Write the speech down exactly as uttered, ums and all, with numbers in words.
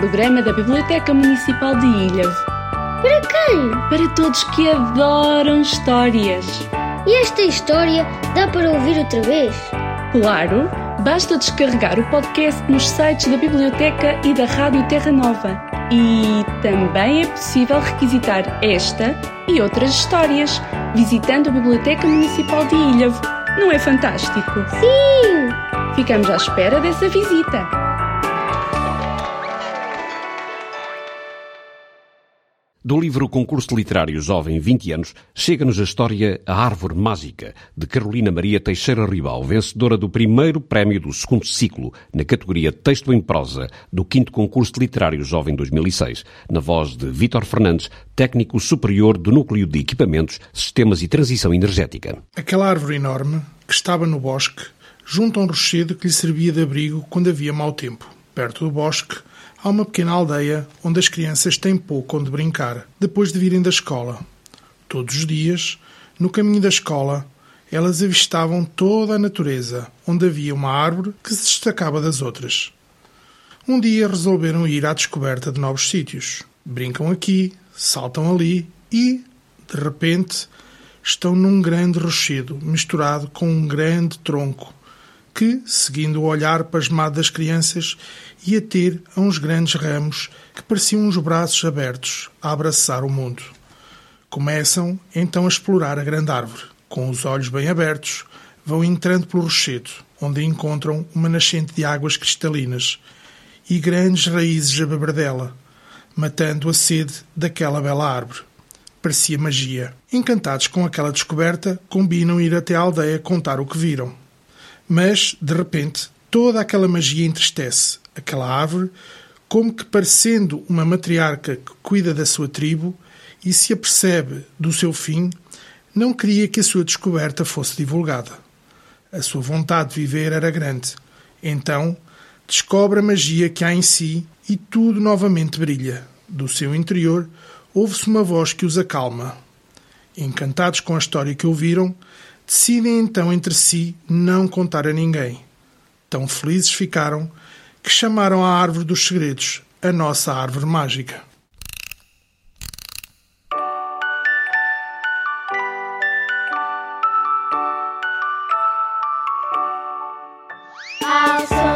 programa da Biblioteca Municipal de Ilhavo. Para quem? Para todos que adoram histórias. E esta história dá para ouvir outra vez? Claro, basta descarregar o podcast nos sites da Biblioteca e da Rádio Terra Nova. E também é possível requisitar esta e outras histórias visitando a Biblioteca Municipal de Ilhavo. Não é fantástico? Sim! Ficamos à espera dessa visita. Do livro Concurso Literário Jovem vinte anos, chega-nos a história A Árvore Mágica, de Carolina Maria Teixeira Ribal, vencedora do primeiro prémio do segundo ciclo, na categoria Texto em Prosa, do quinto Concurso Literário Jovem dois mil e seis, na voz de Vítor Fernandes, técnico superior do Núcleo de Equipamentos, Sistemas e Transição Energética. Aquela árvore enorme, que estava no bosque, junto a um rochedo que lhe servia de abrigo quando havia mau tempo. Perto do bosque, há uma pequena aldeia onde as crianças têm pouco onde brincar, depois de virem da escola. Todos os dias, no caminho da escola, elas avistavam toda a natureza, onde havia uma árvore que se destacava das outras. Um dia resolveram ir à descoberta de novos sítios. Brincam aqui, saltam ali e, de repente, estão num grande rochedo misturado com um grande tronco, que, seguindo o olhar pasmado das crianças, ia ter a uns grandes ramos que pareciam uns braços abertos a abraçar o mundo. Começam, então, a explorar a grande árvore. Com os olhos bem abertos, vão entrando pelo rochedo, onde encontram uma nascente de águas cristalinas e grandes raízes a beber dela, matando a sede daquela bela árvore. Parecia magia. Encantados com aquela descoberta, combinam ir até à aldeia contar o que viram. Mas, de repente, toda aquela magia entristece aquela árvore, como que parecendo uma matriarca que cuida da sua tribo e se apercebe do seu fim, não queria que a sua descoberta fosse divulgada. A sua vontade de viver era grande. Então, descobre a magia que há em si e tudo novamente brilha. Do seu interior, ouve-se uma voz que os acalma. Encantados com a história que ouviram, decidem então entre si não contar a ninguém. Tão felizes ficaram que chamaram a Árvore dos Segredos a nossa Árvore Mágica. Ao som